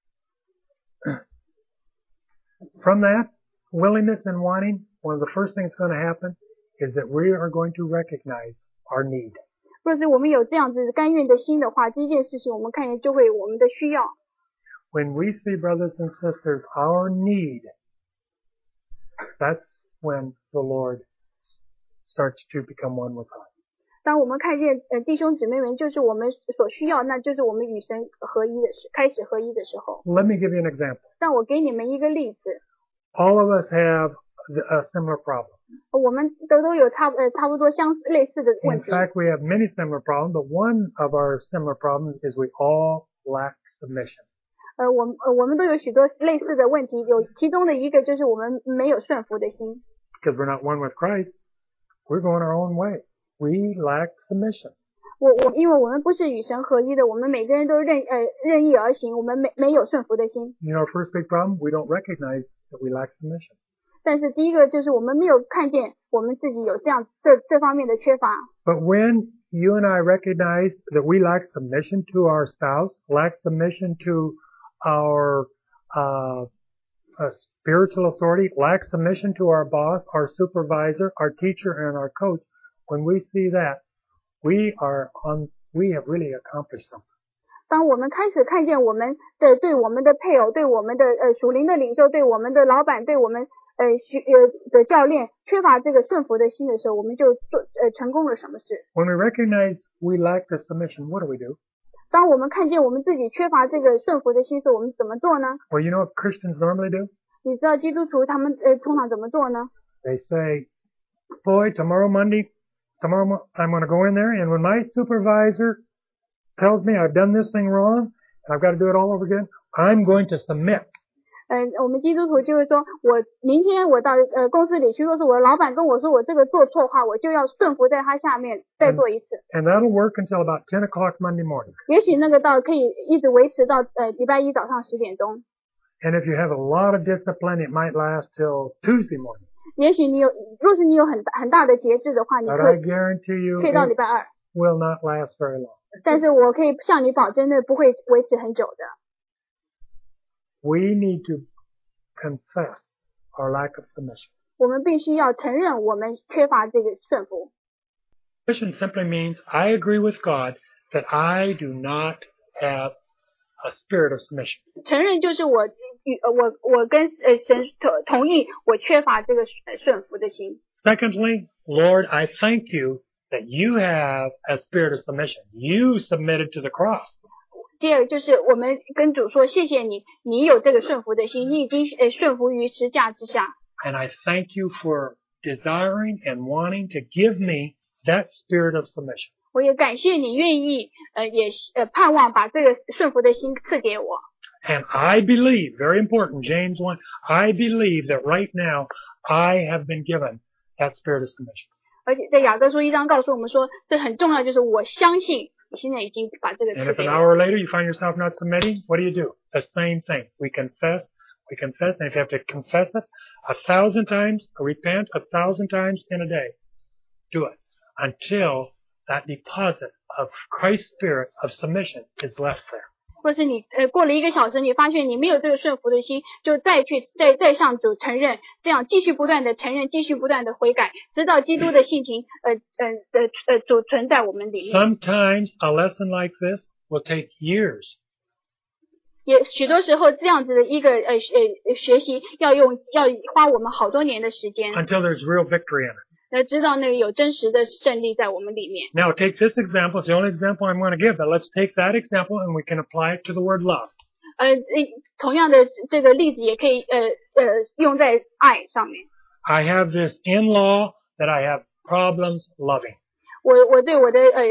From that willingness and wanting, one of the first things going to happen is that we are going to recognize our need. 若是我们有这样子甘愿的心的话，第一件事情我们看见就会有我们的需要。 When we see brothers and sisters our need, that's when the Lord starts to become one with us. 当我们看见弟兄姊妹们就是我们所需要，那就是我们与神开始合一的时候。 Let me give you an example. 让我给你们一个例子。 All of us have a similar problem. 我们都有差不多类似的问题。 In fact, we have many similar problems, but one of our similar problems is we all lack submission. 我们都有许多类似的问题，其中的一个就是我们没有顺服的心。 Because we're not one with Christ, we're going our own way. We lack submission. 因为我们不是与神合一的，我们每个人都任意而行，我们没有顺服的心。 You know, our first big problem, we don't recognize that we lack submission. 但是第一个就是我们没有看见我们自己有这方面的缺乏。 But when you and I recognize that we lack submission to our spouse, lack submission to our spiritual authority, lack submission to our boss, our supervisor, our teacher, and our coach, when we see that, we are on we have really accomplished something. 当我们开始看见我们的对我们的配偶、对我们的属灵的领袖、对我们的老板、对我们的教练缺乏这个顺服的心的时候，我们就成功了什么事？ When we recognize we lack the submission, what do? 当我们看见我们自己缺乏这个顺服的心时，我们怎么做呢？ Well, you know what Christians normally do? 你知道基督徒他们通常怎么做呢？ They say, boy, tomorrow I'm going to go in there, and when my supervisor tells me I've done this thing wrong, and I've got to do it all over again, I'm going to submit. 我们基督徒就会说，我明天我到公司里去，若是我的老板跟我说我这个做错话，我就要顺服在他下面再做一次。 And that'll work until about 10 o'clock Monday morning. 也许那个可以一直维持到礼拜一早上10点钟。 And if you have a lot of discipline, it might last till Tuesday morning. 也许若是你有很大的节制的话，你 But I guarantee you 可以到礼拜二。 will not last very long. 但是我可以向你保证，那不会维持很久的。 We need to confess our lack of submission. 我们必须要承认我们缺乏这个顺服。 Submission simply means I agree with God that I do not have a spirit of submission. 承认就是我跟神同意，我缺乏这个顺服的心。 Secondly, Lord, I thank you that you have a spirit of submission. You submitted to the cross. 第二就是我们跟主说，谢谢你，你有这个顺服的心，你已经顺服于十架之下。 And I thank you for desiring and wanting to give me that spirit of submission. 我也感谢你愿意也盼望把这个顺服的心赐给我。 And I believe, very important, James 1, I believe that right now I have been given that spirit of submission. 而且在雅各书1章告诉我们说，这很重要，就是我相信你现在已经把这个 And 赐 if 给 an 我。 hour later you find yourself not submitting, what do? The same thing. We confess, and if you have to confess it 1,000 times, repent 1,000 times in a day, do it until that deposit of Christ's spirit of submission is left there. 或是你过了1个小时，你发现你没有这个顺服的心，就再向主承认，这样继续不断的承认，继续不断的悔改，直到基督的性情主存在我们里面。 Sometimes a lesson like this will take years. 也许多时候这样子的一个学习要花我们好多年的时间， Until there's real victory in it. 知道那个有真实的胜利在我们里面。 Now take this example. It's the only example I'm going to give, but let's take that example and we can apply it to the word love. 同样的这个例子也可以用在爱上面。 I have this in-law that I have problems loving. 我对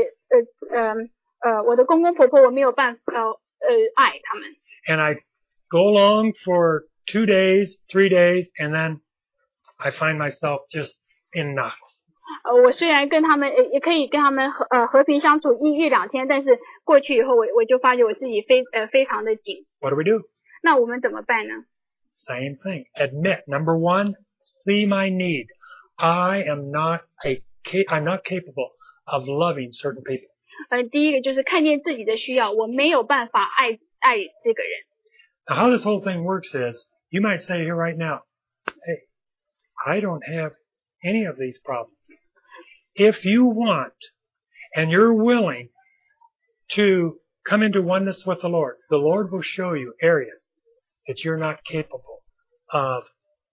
我的公公婆婆我没有办法爱他们。 And I go along for 2 days, 3 days, and then I find myself just in knots. 我虽然跟他们也可以跟他们和平相处一两天，但是过去以后我就发觉我自己非常的紧。 What do? 那我们怎么办呢？ Same thing. Admit. Number 1, see my need. I'm not capable of loving certain people. 第一个就是看见自己的需要，我没有办法爱这个人。 Now how this whole thing works is, you might say here right now, hey, I don't have any of these problems. If you want and you're willing to come into oneness with the Lord will show you areas that you're not capable of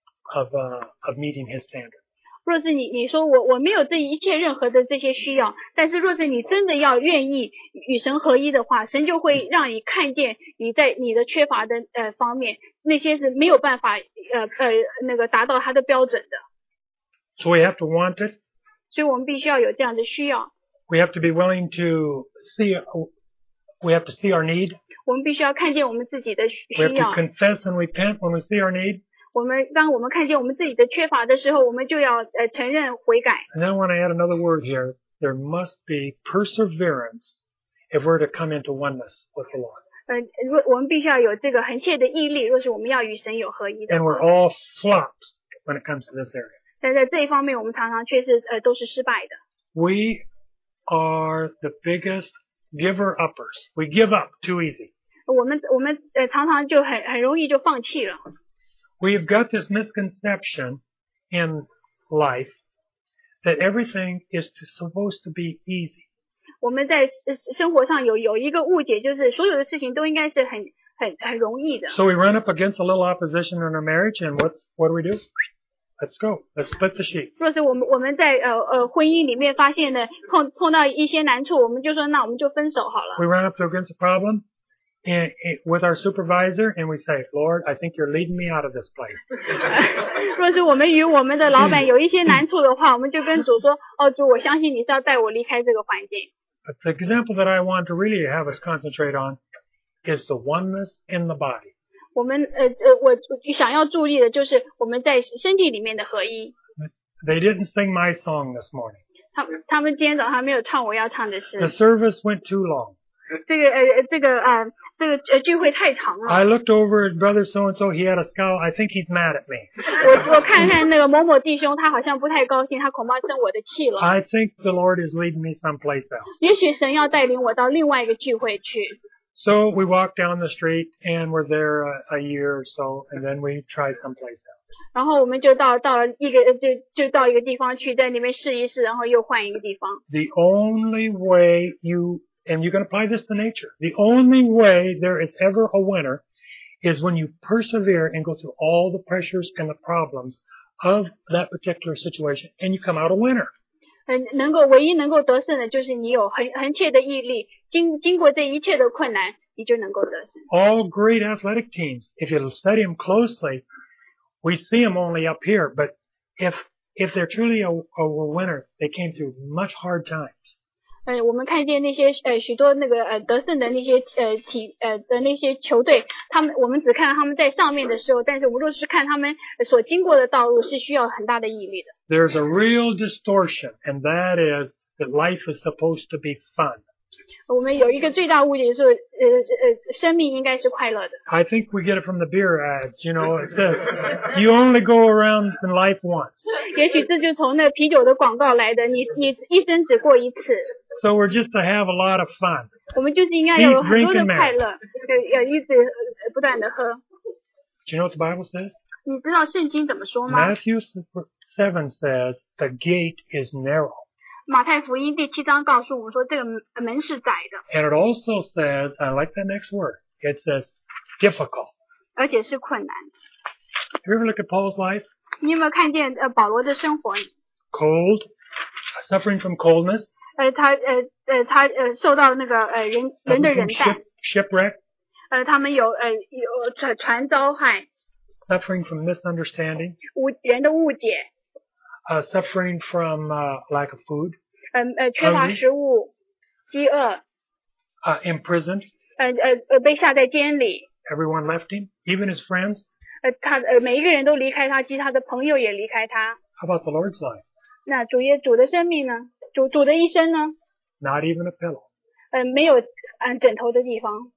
meeting His standard. 若是你说我没有这一切任何的这些需要，但是若是你真的要愿意与神合一的话，神就会让你看见你在你的缺乏的方面，那些是没有办法达到他的标准的。 So we have to want it. 所以我们必须要有这样的需要。 We have to be willing to see. We have to see our need. 我们必须要看见我们自己的需 We have to 要。 confess and repent when we see our need. 当我们看见我们自己的缺乏的时候，我们就要承认悔改。 And then I want to add another word here. There must be perseverance if we're to come into oneness with the Lord. 我们必须要有这个恒切的毅力，若是我们要与神有合一的 And we're all flops when it comes to this area. 但在这一方面，我们常常却是都是失败的。 We are the biggest giver-uppers. We give up too easy. 我们常常就很容易就放弃了。 We've got this misconception in life that everything is supposed to be easy. 我们在生活上有一个误解，就是所有的事情都应该是很容易的。 So we run up against a little opposition in our marriage, and what do? Let's go. Let's split the sheet. 若是我们在婚姻里面发现呢碰到一些难处，我们就说那我们就分手好了。 We run up against a problem with our supervisor, and we say, Lord, I think you're leading me out of this place. 若是我们与我们的老板有一些难处的话，我们就跟主说，主，我相信你是要带我离开这个环境。 But the example that I want to really have us concentrate on is the oneness in the body. 我们我想要注意的就是我们在身体里面的合一。 They didn't sing my song this morning. 他们今天早上没有唱我要唱的诗。 The service went too long. 这个聚会太长了。 I looked over at brother so and so. He had a scowl. I think he's mad at me. 我看那个某某弟兄，他好像不太高兴，他恐怕生我的气了。 I think the Lord is leading me someplace else. 也许神要带领我到另外一个聚会去。 So we walked down the street and we're there a year or so, and then we try someplace else. 然后我们就到了一个就到一个地方去，在里面试一试，然后又换一个地方。 The only way and you can apply this to nature. The only way there is ever a winner is when you persevere and go through all the pressures and the problems of that particular situation, and you come out a winner. 唯一能够得胜的就是你有很切的毅力，经过这一切的困难，你就能够得胜。 All great athletic teams, if you study them closely, we see them only up here, but if they're truly a winner, they came through much hard times. 我们看见那些许多那个得胜的那些的那些球队，我们只看到他们在上面的时候，但是我们若是看他们所经过的道路，是需要很大的毅力的。 There's a real distortion, and that is that life is supposed to be fun. 我们有一个最大误解是，生命应该是快乐的。 I think we get it from the beer ads. You know, it says you only go around in life once. 也许这就从那啤酒的广告来的，你一生只过一次。 So we're just to have a lot of fun. 我们就是应该有很多的快乐，要一直不断的喝。 Do you know what the Bible says? 你知道圣经怎么说吗？ Matthew 7 says the gate is narrow. 马太福音第7章告诉我们说，这个门是窄的。 And it also says, I like that next word, it says difficult. 而且是困难。 Have you ever looked at Paul's life? 你有没有看见保罗的生活 Cold, suffering from coldness. 他受到那个人的忍耐。 Shipwreck. 他们有船遭害。 Suffering from misunderstanding. 人的误解。 Suffering from lack of food. 缺乏食物，饥饿。 Imprisoned. 被下在监里。 Everyone left him, even his friends. 每一个人都离开他，其实他的朋友也离开他。 How about the Lord's life? 那主的生命呢？主的一生呢？ Not even a pillow. 没有枕头的地方。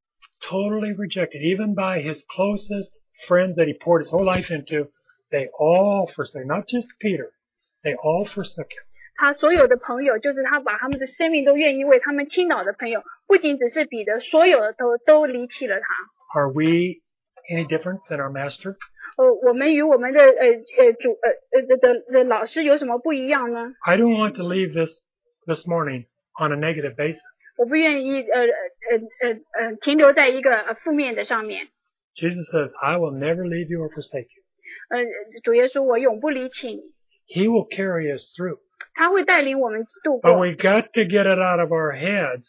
Totally rejected, even by his closest friends that he poured his whole life into. They all forsake, not just Peter. They all forsook him. 他所有的朋友，就是他把他们的生命都愿意为他们倾倒的朋友，不仅只是彼得，所有的都离弃了他。 Are we any different than our master? 我们与我们的的老师有什么不一样呢 I don't want to leave this morning on a negative basis. 我不愿意停留在一个负面的上面。 Jesus says, I will never leave you or forsake you. 主耶稣，我永不离弃你。 He will carry us through. 他会带领我们度过。 But we got to get it out of our heads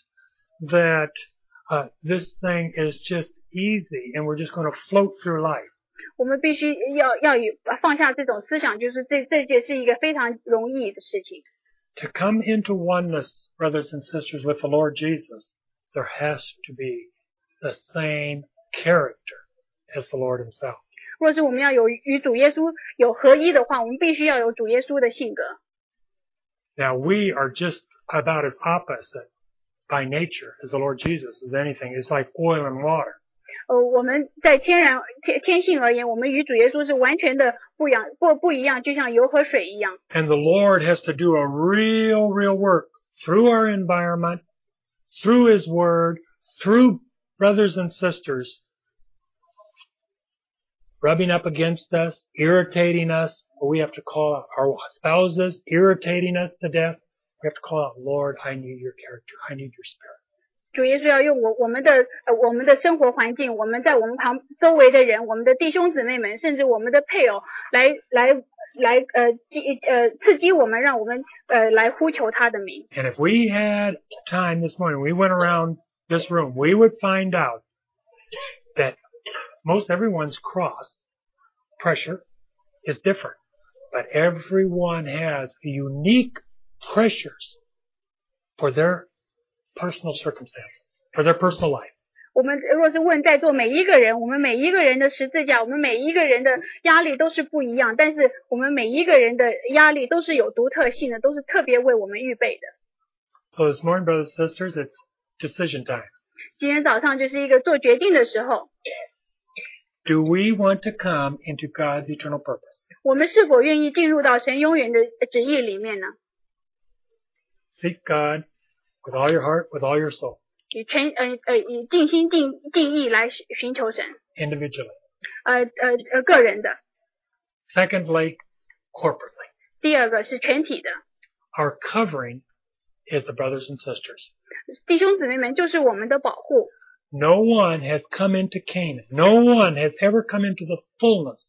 that this thing is just easy and we're just going to float through life. 我们必须要放下这种思想，就是这件是一个非常容易的事情。 To come into oneness, brothers and sisters, with the Lord Jesus, there has to be the same character as the Lord himself. 若是我们要与主耶稣有合一的话，我们必须要有主耶稣的性格。 Now we are just about as opposite by nature as the Lord Jesus is anything. It's like oil and water. 我们在天性而言，我们与主耶稣是完全的不一样，就像油和水一样。 And the Lord has to do a real work through our environment, through His Word, through brothers and sisters, rubbing up against us, irritating us, or we have to call our spouses, irritating us to death, We have to call out, Lord, I need your character. I need your spirit. 主耶稣要用我们的生活环境，我们在我们周围的人，我们的弟兄姊妹们，甚至我们的配偶，来刺激我们，让我们来呼求他的名。 And if we had time this morning, we went around this room, we would find out that most everyone's cross pressure is different, but everyone has unique pressures for their personal circumstances, for their personal life. 我们若是问在座每一个人，我们每一个人的十字架，我们每一个人的压力都是不一样，但是我们每一个人的压力都是有独特性的，都是特别为我们预备的。 So this morning, brothers and sisters, it's decision time. 今天早上就是一个做决定的时候。 Do we want to come into God's eternal purpose? 我们是否愿意进入到神永远的旨意里面呢？ Seek God with all your heart, with all your soul. 以尽心尽意来寻求神。 Individually. 个人的。 Secondly, corporately. 第二个是全体的。 Our covering is the brothers and sisters. 弟兄姊妹们就是我们的保护。 No one has come into Canaan. No one has ever come into the fullness,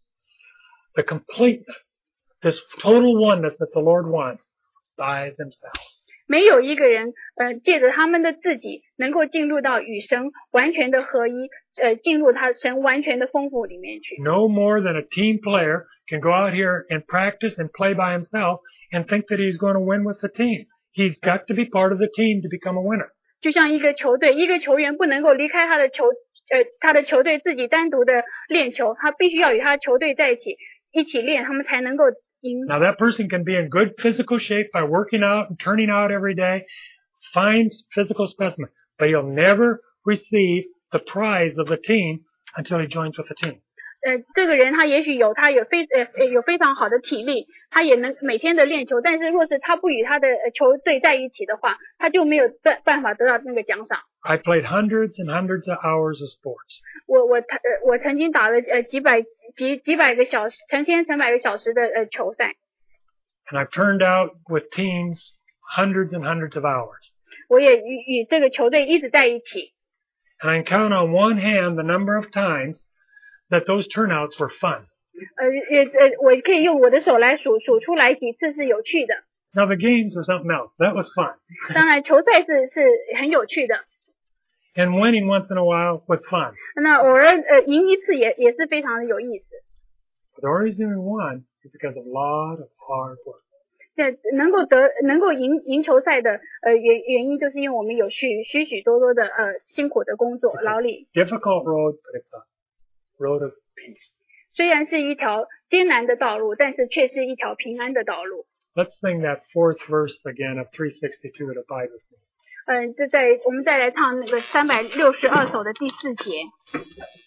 the completeness, this total oneness that the Lord wants by themselves. 没有一个人借着他们的自己能够进入到与神完全的合一，进入他神完全的丰富里面去。 No more than a team player can go out here and practice and play by himself and think that he's going to win with the team. He's got to be part of the team to become a winner. 就像一个球队，一个球员不能够离开他的球队自己单独的练球，他必须要与他的球队在一起练，他们才能够赢。 Now that person can be in good physical shape by working out and turning out every day, fine physical specimen, but he'll never receive the prize of the team until he joins with the team. 这个人他也许有非常好的体力，他也能每天的练球，但是若是他不与他的球队在一起的话，他就没有办法得到那个奖赏。 I played hundreds and hundreds of hours of sports. 我曾经打了几百个小时，成百个小时的球赛。 And I've turned out with teams hundreds and hundreds of hours. 我也与这个球队一直在一起。 And I can count on one hand the number of times that those turnouts were fun. 我可以用我的手来数出来几次是有趣的。 Now the games are something else. That was fun. 当然，球赛是很有趣的。 And winning once in a while was fun. 那偶尔赢一次也是非常的有意思。 But the reason we won is because of a lot of hard work. 能够赢球赛的原因，就是因为我们有许多的辛苦的工作劳力。 Difficult road, but it's a road of peace. 虽然是一条艰难的道路，但是却是一条平安的道路。 Let's sing that fourth verse again of 362 to abide with me. 我们再来唱那个362首的第4节。